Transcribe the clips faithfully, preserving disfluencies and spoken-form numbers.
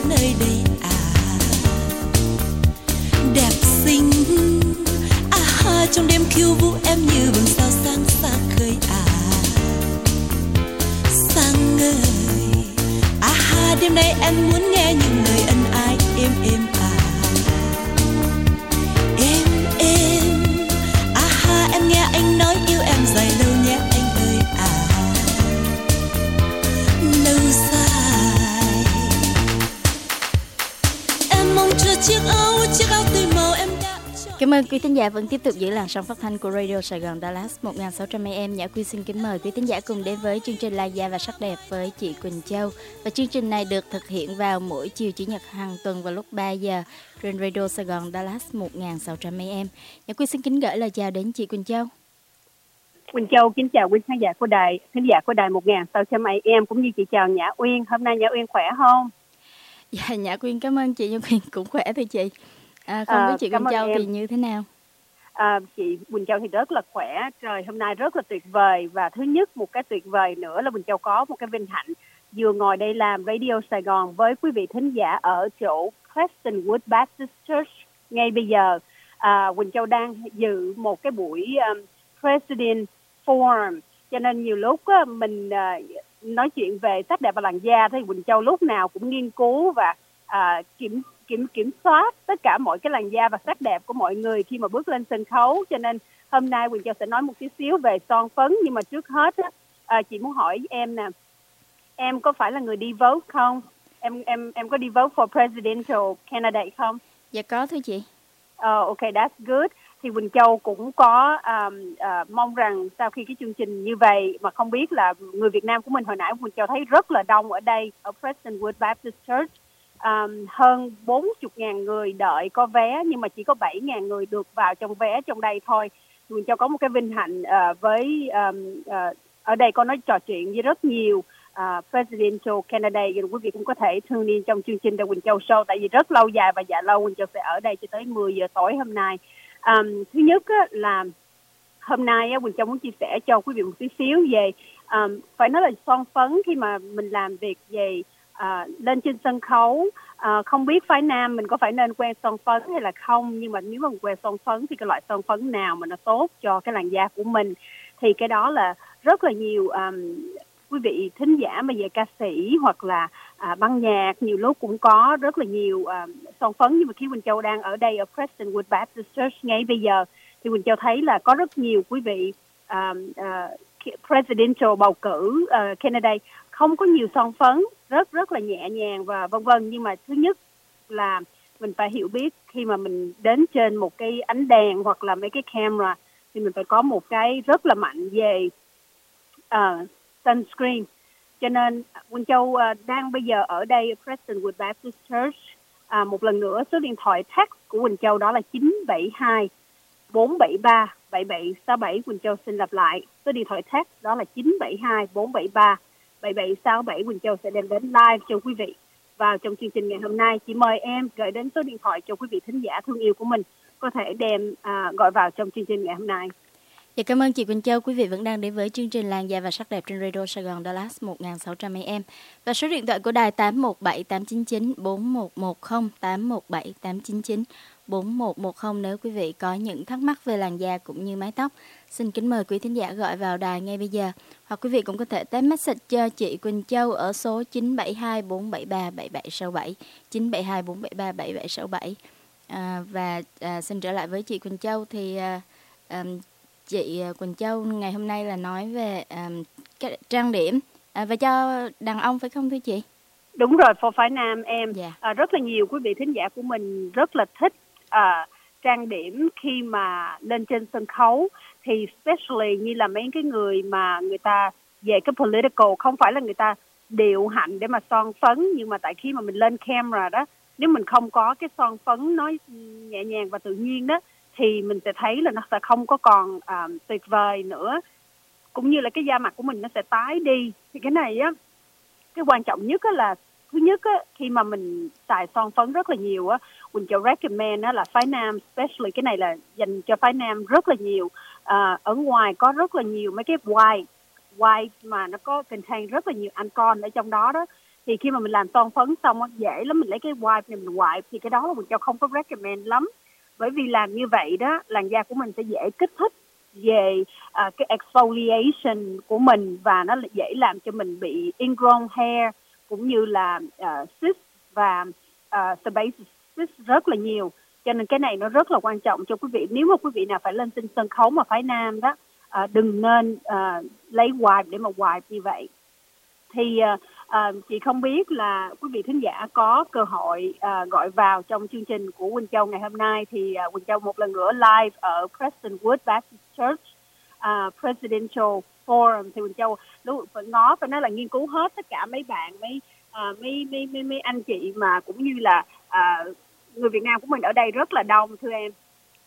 nơi đây à. Đẹp xinh à ha, trong đêm khiêu vũ em như vầng sao sáng xa khơi à. Sáng ơi à ha, đêm nay em muốn nghe những lời ân ái êm êm à. Êm êm à ha, em nghe anh nói yêu em dài lâu nhé anh ơi à. Lâu dài em mong chờ chiếc áo chiếc áo tươi màu em đã. Cảm ơn quý thính giả vẫn tiếp tục giữ làn sóng phát thanh của Radio Sài Gòn Dallas một nghìn sáu trăm a em. Nhã Quy xin kính mời quý thính giả cùng đến với chương trình Làn da và sắc đẹp với chị Quỳnh Châu. Và chương trình này được thực hiện vào mỗi chiều chủ nhật hàng tuần vào lúc ba giờ trên Radio Sài Gòn Dallas một nghìn sáu trăm a em. Nhã Quy xin kính gửi lời chào đến chị Quỳnh Châu. Quỳnh Châu kính chào quý khán giả của đài, khán giả của đài một nghìn sáu trăm a em, cũng như chị chào Nhã Uyên. Hôm nay Nhã Uyên khỏe không? Dạ, Nhã Uyên cảm ơn chị. Nhã Uyên cũng khỏe thưa chị. À, không biết à, chị Quỳnh Châu em. Thì như thế nào? À, chị Quỳnh Châu thì rất là khỏe, trời hôm nay rất là tuyệt vời. Và thứ nhất, một cái tuyệt vời nữa là Quỳnh Châu có một cái vinh hạnh vừa ngồi đây làm Radio Sài Gòn với quý vị thính giả ở chỗ Prestonwood Baptist Church ngay bây giờ. À, Quỳnh Châu đang dự một cái buổi um, President Forum, cho nên nhiều lúc á, mình uh, nói chuyện về sắc đẹp và làn da thì Quỳnh Châu lúc nào cũng nghiên cứu và uh, kiểm kiểm kiểm soát tất cả mọi cái làn da và sắc đẹp của mọi người khi mà bước lên sân khấu. Cho nên hôm nay Quỳnh Châu sẽ nói một tí xíu về son phấn, nhưng mà trước hết á, à, chị muốn hỏi em nè, em có phải là người đi vote không? Em em em có đi vote for presidential candidate không? Dạ có thưa chị. Uh, ok, that's good. Thì Quỳnh Châu cũng có um, uh, mong rằng sau khi cái chương trình như vậy, mà không biết là người Việt Nam của mình hồi nãy Quỳnh Châu thấy rất là đông ở đây ở Prestonwood Baptist Church. Um, hơn bốn mươi nghìn người đợi có vé, nhưng mà chỉ có bảy nghìn người được vào trong vé trong đây thôi. Quỳnh Châu có một cái vinh hạnh uh, với um, uh, ở đây có nói trò chuyện với rất nhiều uh, presidential candidate. Quý vị cũng có thể tune in trong chương trình The Quỳnh Châu Show, tại vì rất lâu dài và dạ lâu Quỳnh Châu sẽ ở đây cho tới mười giờ tối hôm nay. Um, thứ nhất á, là hôm nay á, Quỳnh Châu muốn chia sẻ cho quý vị một tí xíu về um, phải nói là son phấn khi mà mình làm việc về À, lên trên sân khấu. À, không biết phái nam mình có phải nên quen son phấn hay là không, nhưng mà nếu mà mình quen son phấn thì cái loại son phấn nào mà nó tốt cho cái làn da của mình, thì cái đó là rất là nhiều um, quý vị thính giả mà về ca sĩ hoặc là à, băng nhạc nhiều lúc cũng có rất là nhiều um, son phấn. Nhưng mà khi Quỳnh Châu đang ở đây ở Prestonwood Baptist Church ngay bây giờ thì Quỳnh Châu thấy là có rất nhiều quý vị um, uh, presidential bầu cử uh, candidate không có nhiều son phấn, rất rất là nhẹ nhàng và vân vân. Nhưng mà thứ nhất là mình phải hiểu biết khi mà mình đến trên một cái ánh đèn hoặc là mấy cái camera thì mình phải có một cái rất là mạnh về uh, sunscreen. Cho nên Quỳnh Châu uh, đang bây giờ ở đây Prestonwood Baptist Church. Uh, một lần nữa số điện thoại text của Quỳnh Châu đó là chín bảy hai bốn bảy ba bảy bảy sáu bảy. Quỳnh Châu xin lặp lại số điện thoại text đó là chín bảy hai bốn bảy ba bảy bảy sáu bảy. Quỳnh Châu sẽ đem đến live cho quý vị vào trong chương trình ngày hôm nay. Chỉ mời em gửi đến số điện thoại cho quý vị thính giả thương yêu của mình có thể đem à, gọi vào trong chương trình ngày hôm nay. Dạ, cảm ơn chị Quỳnh Châu. Quý vị vẫn đang đến với chương trình Làn da và sắc đẹp trên Radio Sài Gòn Dallas một nghìn sáu trăm a em. Và số điện thoại của đài tám một bảy tám chín chín bốn một một không, tám một bảy tám chín chín bốn một một không nếu quý vị có những thắc mắc về làn da cũng như mái tóc. Xin kính mời quý thính giả gọi vào đài ngay bây giờ. Hoặc quý vị cũng có thể text message cho chị Quỳnh Châu ở số chín bảy hai bốn bảy ba bảy bảy sáu bảy, chín bảy hai bốn bảy ba bảy bảy sáu bảy. À, và à, xin trở lại với chị Quỳnh Châu thì à, à, chị Quỳnh Châu ngày hôm nay là nói về à, cái trang điểm à, và cho đàn ông phải không thưa chị? Đúng rồi, for phái nam em. Yeah. À, rất là nhiều quý vị thính giả của mình rất là thích à, trang điểm khi mà lên trên sân khấu. Thì especially như là mấy cái người mà người ta về cái political, không phải là người ta điệu hạnh để mà son phấn, nhưng mà tại khi mà mình lên camera đó, nếu mình không có cái son phấn nói nhẹ nhàng và tự nhiên đó, thì mình sẽ thấy là nó sẽ không có còn uh, tuyệt vời nữa, cũng như là cái da mặt của mình nó sẽ tái đi. Thì cái này á, cái quan trọng nhất á là thứ nhất á, khi mà mình xài son phấn rất là nhiều á, Quỳnh Châu recommend á là phái nam, especially cái này là dành cho phái nam rất là nhiều. À, ở ngoài có rất là nhiều mấy cái white white mà nó có contain rất là nhiều ancol ở trong đó đó, thì khi mà mình làm son phấn xong á, dễ lắm, mình lấy cái wipe này mình wipe, thì cái đó là Quỳnh Châu không có recommend lắm, bởi vì làm như vậy đó làn da của mình sẽ dễ kích thích về uh, cái exfoliation của mình, và nó dễ làm cho mình bị ingrown hair cũng như là uh, cyst và uh, sebaceous rất là nhiều. Cho nên cái này nó rất là quan trọng cho quý vị. Nếu mà quý vị nào phải lên trên sân khấu mà phái nam đó, uh, đừng nên uh, lấy wipe để mà wipe như vậy. Thì uh, uh, chị không biết là quý vị thính giả có cơ hội uh, gọi vào trong chương trình của Quỳnh Châu ngày hôm nay, thì uh, Quỳnh Châu một lần nữa live ở Prestonwood Baptist Church uh, Presidential Forum, thì Quỳnh Châu lúc phải ngó phải nói là nghiên cứu hết tất cả mấy bạn mấy uh, mấy, mấy mấy mấy anh chị mà cũng như là uh, người Việt Nam của mình ở đây rất là đông, thưa em.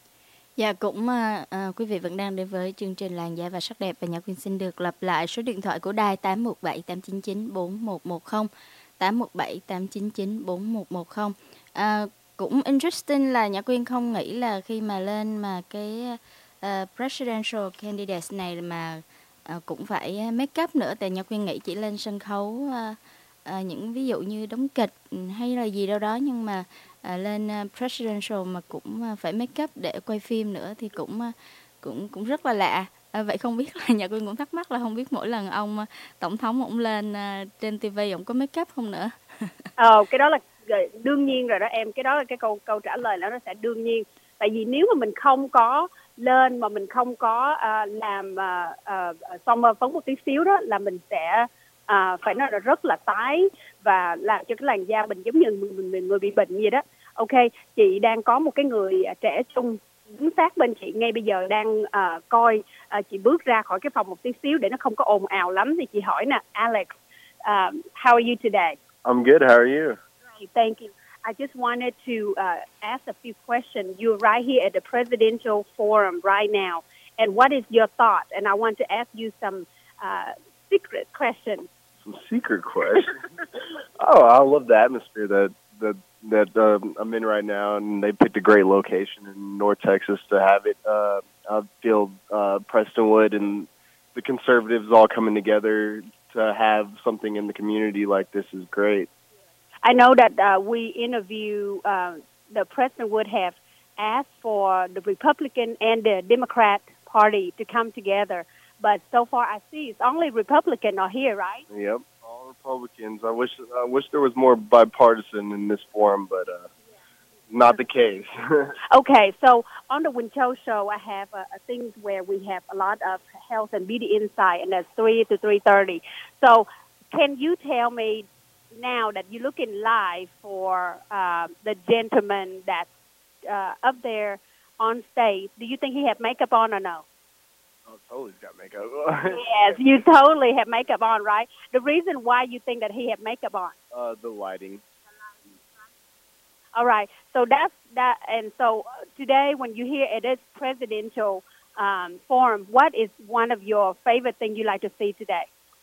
Dạ, cũng à, quý vị vẫn đang đến với chương trình Làn da và sắc đẹp, và Nhã Quyên xin được lặp lại số điện thoại của đài tám một bảy tám chín chín bốn một một không, tám một bảy tám chín chín bốn một một không. À, cũng interesting là Nhã Quyên không nghĩ là khi mà lên mà cái uh, presidential candidate này mà uh, cũng phải make up nữa, tại Nhã Quyên nghĩ chỉ lên sân khấu uh, uh, những ví dụ như đóng kịch hay là gì đâu đó, nhưng mà À, lên uh, presidential mà cũng uh, phải make up để quay phim nữa thì cũng uh, cũng cũng rất là lạ. À, vậy không biết là Nhã Quyên cũng thắc mắc là không biết mỗi lần ông uh, tổng thống ông lên uh, trên ti vi ông có make up không nữa? Ờ, cái đó là đương nhiên rồi đó em, cái đó là cái câu câu trả lời là nó sẽ đương nhiên. Tại vì nếu mà mình không có lên mà mình không có uh, làm uh, uh, son phấn một tí xíu đó là mình sẽ À, phải nói là rất là tái và làm cho cái làn da mình giống như người, người bị bệnh gì đó. Ok, chị đang có một cái người trẻ trung đứng sát bên chị ngay bây giờ đang uh, coi uh, chị bước ra khỏi cái phòng một tí xíu để nó không có ồn ào lắm, thì chị hỏi nè, Alex, uh, how are you today? I'm good. How are you? Great, thank you. I just wanted to uh, ask a few questions. You're right here at the presidential forum right now, and what is your thought? And I want to ask you some uh, secret questions. Some secret question. Oh, I love the atmosphere that that that um, I'm in right now, and they picked a great location in North Texas to have it. Uh, I feel uh, Prestonwood and the conservatives all coming together to have something in the community like this is great. I know that uh, we interview uh, the Prestonwood have asked for the Republican and the Democrat Party to come together. But so far, I see it's only Republican are here, right? Yep, all Republicans. I wish I wish there was more bipartisan in this forum, but uh, not the case. Okay, so on the Quỳnh Châu show, I have uh, things where we have a lot of health and beauty insight, and that's three to three thirty. So, can you tell me now that you're looking live for uh, the gentleman that's uh, up there on stage? Do you think he have makeup on or no? Oh, totally got makeup. Yes, you totally have makeup on, right? The reason why you think that he have makeup on? Uh, the lighting. All right. So that's that. And so today, when you're here at this presidential um, forum, what is one of your favorite things you like to see today?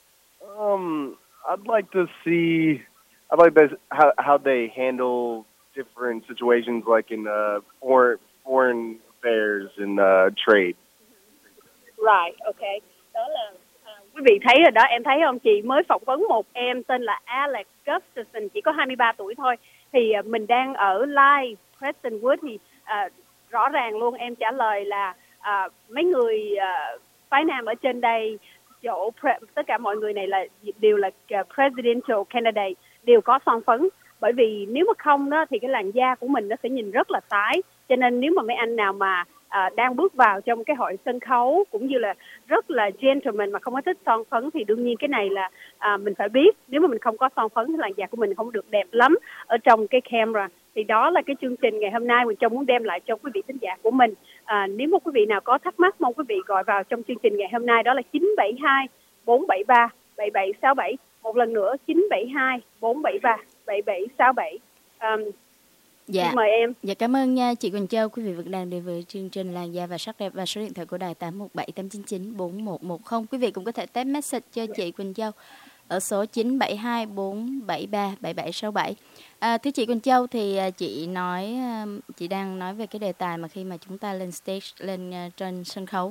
Um, I'd like to see. I'd like to how how they handle different situations, like in uh, foreign foreign affairs and uh, trade. Right, okay. Đó là uh, quý vị thấy rồi đó, em thấy không, chị mới phỏng vấn một em tên là Alex Gustafson, chỉ có hai mươi ba tuổi thôi. Thì uh, mình đang ở live Prestonwood, thì uh, rõ ràng luôn em trả lời là uh, mấy người uh, phái nam ở trên đây, chỗ pre- tất cả mọi người này là đều là uh, presidential candidate, đều có son phấn. Bởi vì nếu mà không đó thì cái làn da của mình nó sẽ nhìn rất là tái. Cho nên nếu mà mấy anh nào mà À, đang bước vào trong cái hội sân khấu cũng như là rất là gentleman mà không có thích son phấn thì đương nhiên cái này là à, mình phải biết, nếu mà mình không có son phấn thì làn da của mình không được đẹp lắm ở trong cái camera. Thì đó là cái chương trình ngày hôm nay mình trông muốn đem lại cho quý vị thính giả của mình. À, nếu một quý vị nào có thắc mắc mong quý vị gọi vào trong chương trình ngày hôm nay, đó là chín bảy hai bốn bảy ba bảy bảy sáu bảy. Một lần nữa chín bảy hai bốn bảy ba bảy bảy sáu bảy. Um, Dạ. Mời em. Dạ, cảm ơn nha chị Quỳnh Châu. Quý vị vẫn đang đến với chương trình Làn da và sắc đẹp, và số điện thoại của đài tám một bảy tám chín chín bốn một một không. Quý vị cũng có thể text message cho chị Quỳnh Châu ở số chín bảy hai bốn bảy ba bảy bảy sáu bảy. À, thưa chị Quỳnh Châu, thì chị nói chị đang nói về cái đề tài mà khi mà chúng ta lên stage, lên trên sân khấu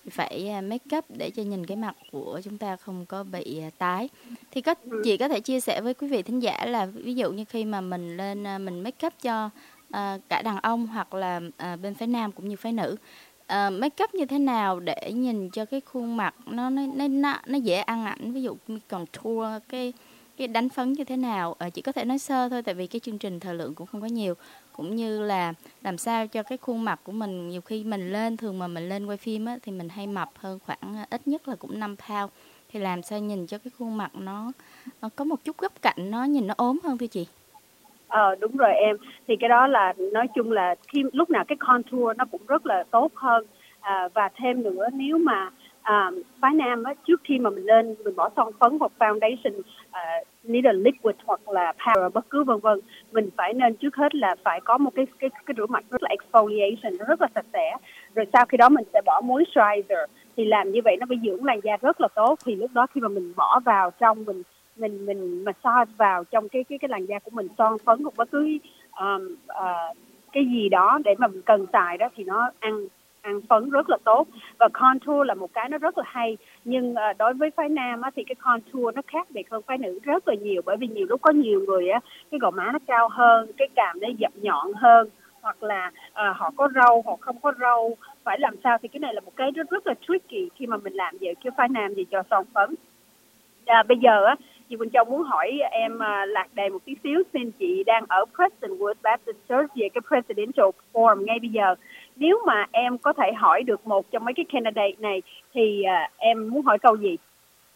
phải make up để cho nhìn cái mặt của chúng ta không có bị tái. Thì có chị có thể chia sẻ với quý vị thính giả là ví dụ như khi mà mình lên mình make up cho uh, cả đàn ông hoặc là uh, bên phái nam cũng như phái nữ, uh, make up như thế nào để nhìn cho cái khuôn mặt nó nó nó nó dễ ăn ảnh, ví dụ contour, cái cái đánh phấn như thế nào, uh, chị có thể nói sơ thôi tại vì cái chương trình thời lượng cũng không có nhiều, cũng như là làm sao cho cái khuôn mặt của mình, nhiều khi mình lên thường mà mình lên quay phim á, thì mình hay mập hơn khoảng ít nhất là cũng năm pound, thì làm sao nhìn cho cái khuôn mặt nó, nó có một chút góc cạnh nó nhìn nó ốm hơn thưa chị? Ờ đúng rồi em, thì cái đó là nói chung là khi lúc nào cái contour nó cũng rất là tốt hơn, à, và thêm nữa nếu mà à, phái nam á, trước khi mà mình lên mình bỏ son phấn hoặc foundation, à, neither liquid hoặc là powder bất cứ vân vân, mình phải nên trước hết là phải có một cái cái cái rửa mặt rất là exfoliation, nó rất là sạch sẽ, rồi sau khi đó mình sẽ bỏ moisturizer, thì làm như vậy nó phải dưỡng làn da rất là tốt, thì lúc đó khi mà mình bỏ vào trong mình mình mình massage vào trong cái cái cái làn da của mình, son phấn hoặc bất cứ um, uh, cái gì đó để mà mình cần xài đó thì nó ăn ăn phấn rất là tốt. Và contour là một cái nó rất là hay, nhưng uh, đối với phái nam á, thì cái contour nó khác biệt hơn phái nữ rất là nhiều, bởi vì nhiều lúc có nhiều người á cái gò má nó cao hơn, cái cằm nó dập nhọn hơn, hoặc là uh, họ có râu họ không có râu, phải làm sao, thì cái này là một cái rất rất là tricky khi mà mình làm vậy cái phái nam gì cho son phấn. À, bây giờ á chị Quỳnh Châu muốn hỏi em uh, lạc đề một tí xíu, xin chị đang ở Prestonwood Baptist Church về cái Presidential Forum ngay bây giờ. Nếu mà em có thể hỏi được một trong mấy cái candidate này thì uh, em muốn hỏi câu gì?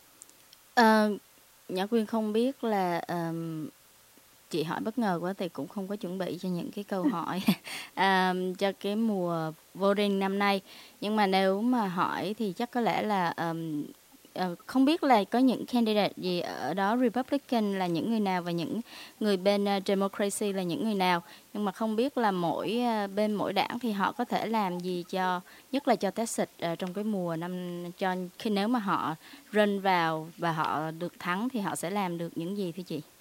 Uh, Nhã Quyên không biết là um, chị hỏi bất ngờ quá thì cũng không có chuẩn bị cho những cái câu hỏi um, cho cái mùa voting năm nay. Nhưng mà nếu mà hỏi thì chắc có lẽ là um, Uh, không biết là có những candidate gì ở đó, Republican là những người nào và những người bên uh, Democracy là những người nào, nhưng mà không biết là mỗi uh, bên mỗi đảng thì họ có thể làm gì cho, nhất là cho Texas uh, trong cái mùa năm, cho khi nếu mà họ run vào và họ được thắng thì họ sẽ làm được những gì thưa chị?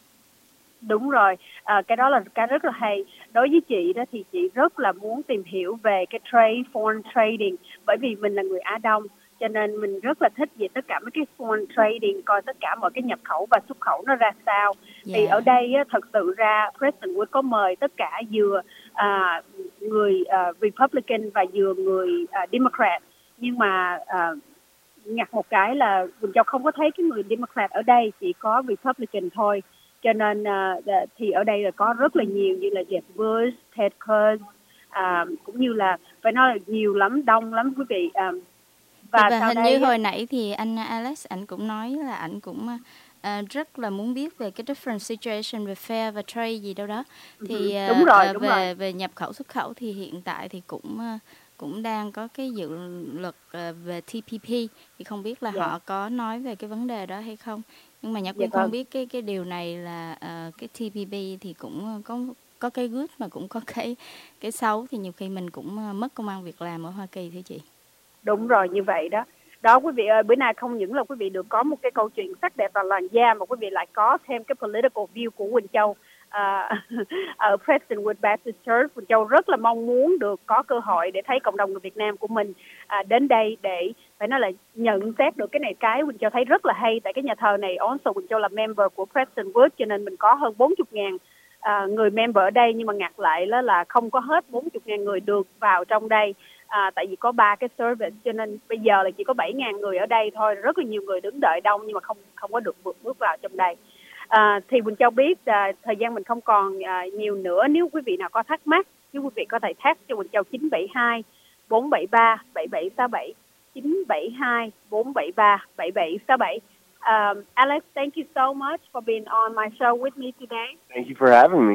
Đúng rồi, à, cái đó là cái rất là hay. Đối với chị đó thì chị rất là muốn tìm hiểu về cái trade, foreign trading, bởi vì mình là người Á Đông, cho nên mình rất là thích về tất cả mấy cái foreign trading, coi tất cả mọi cái nhập khẩu và xuất khẩu nó ra sao. Yeah. Thì ở đây á, thật sự ra Prestonwood có mời tất cả vừa à, người à, Republican và vừa người à, Democrat, nhưng mà à, ngặt một cái là Quỳnh Châu không có thấy cái người Democrat ở đây, chỉ có Republican thôi. Cho nên uh, thì ở đây là có rất là nhiều như là Jeb Bush, Ted Cruz, uh, cũng như là phải nói là nhiều lắm, đông lắm quý vị. Um, và và hình đây, như hồi nãy thì anh Alex ảnh cũng nói là ảnh cũng uh, rất là muốn biết về cái different situation về fair và trade gì đâu đó. Thì uh, đúng rồi, đúng về rồi. về nhập khẩu xuất khẩu thì hiện tại thì cũng uh, cũng đang có cái dự luật uh, về T P P, thì không biết là yeah. họ có nói về cái vấn đề đó hay không. Nhưng mà Nhã Quyên yeah, không vâng. biết cái cái điều này là uh, cái T P P thì cũng có có cái good mà cũng có cái cái xấu, thì nhiều khi mình cũng uh, mất công ăn việc làm ở Hoa Kỳ thưa chị. Đúng rồi, như vậy đó. Đó quý vị ơi, bữa nay không những là quý vị được có một cái câu chuyện sắc đẹp và làn da, mà quý vị lại có thêm cái political view của Quỳnh Châu. À, ở Prestonwood Baptist Church, Quỳnh Châu rất là mong muốn được có cơ hội để thấy cộng đồng người Việt Nam của mình à, đến đây để phải nói là nhận xét được cái này. Cái Quỳnh Châu thấy rất là hay, tại cái nhà thờ này also Quỳnh Châu là member của Prestonwood, cho nên mình có hơn bốn mươi ngàn à, người member ở đây, nhưng mà ngặt lại đó là không có hết bốn mươi ngàn người được vào trong đây. À, tại vì có ba cái service, cho nên bây giờ là chỉ có bảy ngàn người ở đây thôi. Rất là nhiều người đứng đợi đông nhưng mà không không có được bước, bước vào trong đây. À, thì Quỳnh Châu biết à, thời gian mình không còn à, nhiều nữa. Nếu quý vị nào có thắc mắc, nếu quý vị có thể text cho Quỳnh Châu chín bảy hai bốn bảy ba bảy bảy sáu bảy, chín bảy hai bốn bảy ba bảy bảy sáu bảy. Um, Alex, thank you so much for being on my show with me today. Thank you for having me.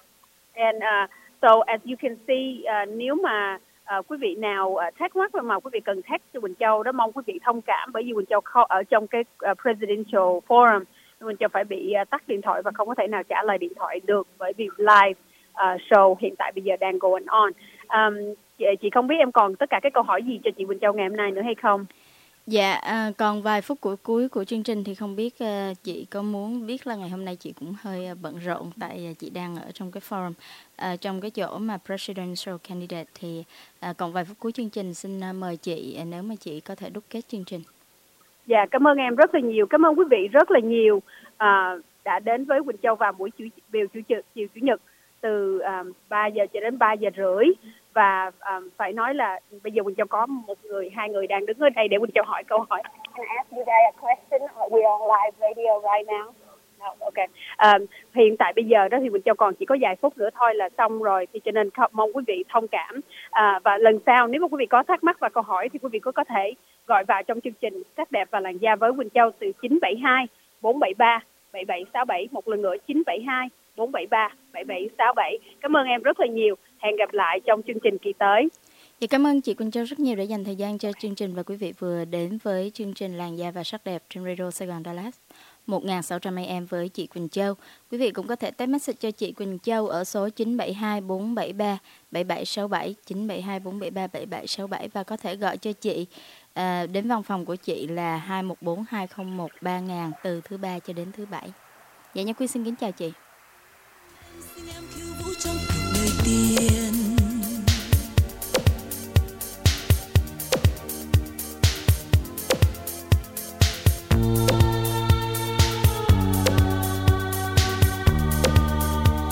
And uh, so as you can see, uh, nếu mà uh, quý vị nào uh, thắc mắc mà quý vị cần text cho Quỳnh Châu đó, mong quý vị thông cảm, bởi vì Quỳnh Châu ở trong cái uh, Presidential Forum, Quỳnh Châu phải bị uh, tắt điện thoại và không có thể nào trả lời điện thoại được, bởi vì live uh, show hiện tại bây giờ đang going on. Um, chị, chị không biết em còn tất cả cái câu hỏi gì cho chị Quỳnh Châu ngày hôm nay nữa hay không? Dạ, à, còn vài phút cuối cuối của chương trình thì không biết à, chị có muốn biết là ngày hôm nay chị cũng hơi à, bận rộn tại à, chị đang ở trong cái forum, à, trong cái chỗ mà presidential candidate thì à, còn vài phút cuối chương trình xin à, mời chị à, nếu mà chị có thể đúc kết chương trình. Dạ, cảm ơn em rất là nhiều, cảm ơn quý vị rất là nhiều à, đã đến với Quỳnh Châu vào buổi chủ chiều chủ nhật chiều chủ nhật từ à, ba giờ cho đến ba giờ rưỡi. Và um, phải nói là bây giờ Quỳnh Châu có một người, hai người đang đứng ở đây để Quỳnh Châu hỏi câu hỏi. Can I ask you guys a question? We are on live radio right now. No, okay. Um, hiện tại bây giờ đó thì Quỳnh Châu còn chỉ có vài phút nữa thôi là xong rồi, thì cho nên mong quý vị thông cảm. À, và lần sau nếu mà quý vị có thắc mắc và câu hỏi thì quý vị có có thể gọi vào trong chương trình Sắc đẹp và làn da với Quỳnh Châu từ chín bảy hai bốn bảy ba bảy bảy sáu bảy, một lần nữa chín bảy hai bốn bảy ba bảy bảy sáu bảy. Cảm ơn em rất là nhiều. Hẹn gặp lại trong chương trình kỳ tới. Dạ, cảm ơn chị Quỳnh Châu rất nhiều đã dành thời gian cho chương trình, và quý vị vừa đến với chương trình Làn da và sắc đẹp trên Radio Sài Gòn Dallas một nghìn sáu trăm a em với chị Quỳnh Châu. Quý vị cũng có thể text message cho chị Quỳnh Châu ở số chín bảy hai bốn bảy ba bảy bảy sáu bảy, chín bảy hai bốn bảy ba bảy bảy sáu bảy, và có thể gọi cho chị à, đến văn phòng của chị là hai một bốn hai không một ba nghìn từ thứ ba cho đến thứ bảy. Dạ, Nhã Quy xin kính chào chị. Xin em khiêu vũ trong cuộc đời tiền.